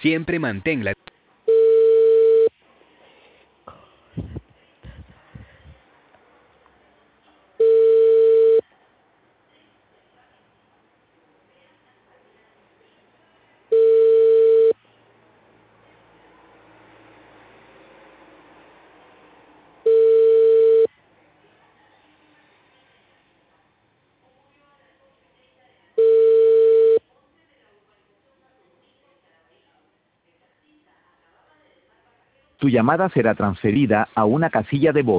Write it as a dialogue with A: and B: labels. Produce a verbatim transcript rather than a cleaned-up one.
A: Siempre mantén la...
B: Tu llamada será transferida a una casilla de voz.